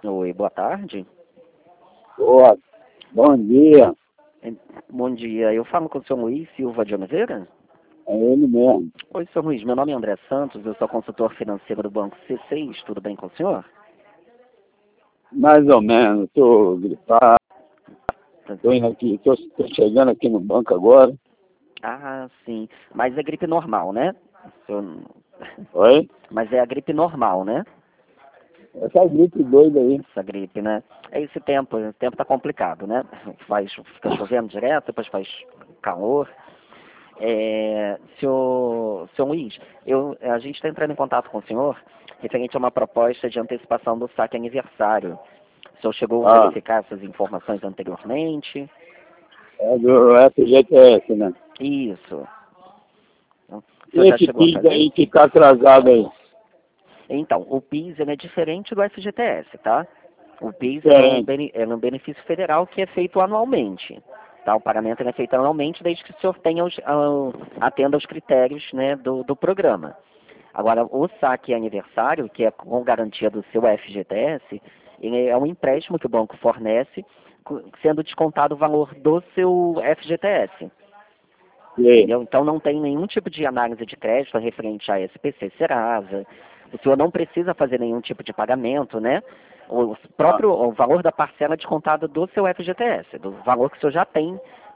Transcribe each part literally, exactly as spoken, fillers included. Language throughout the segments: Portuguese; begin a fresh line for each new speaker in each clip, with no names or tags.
Oi, boa tarde.
Boa, bom dia.
Eh, Bom dia, eu falo com o senhor Luiz Silva de Oliveira?
É ele mesmo.
Oi, senhor Luiz, meu nome é André Santos, eu sou consultor financeiro do Banco C seis, tudo bem com o senhor?
Mais ou menos, estou gripado, estou indo aqui, estou chegando aqui no banco agora.
Ah, sim, mas é gripe normal, né? O senhor-
Oi?
Mas é a gripe normal, né?
Essa gripe doida aí.
Essa gripe, né? É esse tempo, o tempo tá complicado, né? Faz, fica chovendo direto, depois faz calor. É, senhor, senhor Luiz, eu, a gente está entrando em contato com o senhor referente a uma proposta de antecipação do saque aniversário. O senhor chegou a
Ah,
verificar essas informações anteriormente?
é do F G T S, né?
Isso. O senhor
E
já
esse
chegou a
PIS
fazer?
aí que está atrasado aí?
Então, o PIS ele é diferente do F G T S, tá? O PIS ele é, um,
Diferente.
bene- ele é um benefício federal que é feito anualmente. Tá? O pagamento ele é feito anualmente desde que o senhor tenha os, ah, atenda aos critérios, né, do, do programa. Agora, o saque aniversário, que é com garantia do seu F G T S, ele é um empréstimo que o banco fornece, co- sendo descontado o valor do seu F G T S.
E aí?
Entendeu? Então não tem nenhum tipo de análise de crédito referente a S P C Serasa. O senhor não precisa fazer nenhum tipo de pagamento, né? O
Ah,
próprio o valor da parcela é descontado do seu F G T S, do valor que o senhor já tem,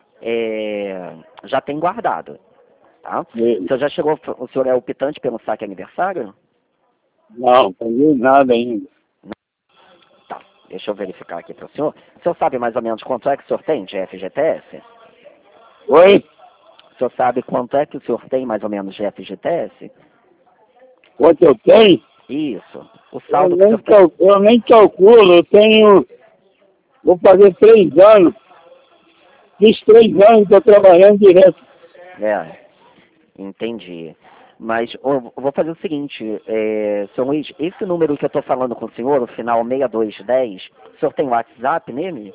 é, já tem guardado. Tá?
e
O
aí?
senhor já chegou, o senhor é optante pelo saque aniversário?
Não, peguei nada ainda.
Tá, deixa eu verificar aqui para o senhor. O senhor sabe mais ou menos quanto é que o senhor tem de F G T S?
Oi?
O senhor sabe quanto é que o senhor tem mais ou menos de F G T S?
Quanto eu tenho?
Isso. O
Eu
saldo que o
nem,
senhor tem.
cal, eu nem calculo, eu tenho, vou fazer três anos. Fiz três anos, estou trabalhando direto.
É, entendi. Mas ô, eu vou fazer o seguinte, é, senhor Luiz, esse número que eu estou falando com o senhor, o final seis dois um zero, o senhor tem WhatsApp nele?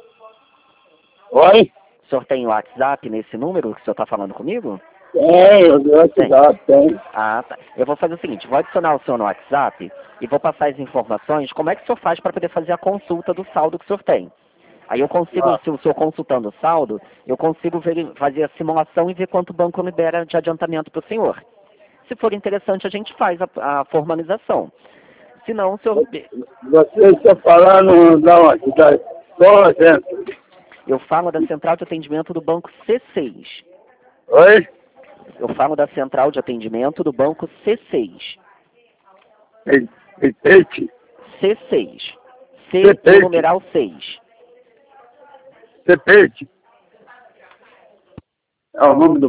Oi?
O senhor tem WhatsApp nesse número que o senhor está falando comigo?
Tenho,
Tem.
graças tenho.
Ah, tá. Eu vou fazer o seguinte, vou adicionar o senhor no WhatsApp e vou passar as informações, como é que o senhor faz para poder fazer a consulta do saldo que o senhor tem. Aí eu consigo,
Ah,
se o senhor consultando o saldo, eu consigo ver, fazer a simulação e ver quanto o banco libera de adiantamento para o senhor. Se for interessante, a gente faz a, a formalização. Se não, o senhor,
você está falando da onde? Da escola, gente?
eu falo da central de atendimento do banco C seis.
Oi?
Eu falo da central de atendimento do banco C seis.
Re- Repete.
C seis. C do
Repete.
numeral seis.
Repete. É o nome do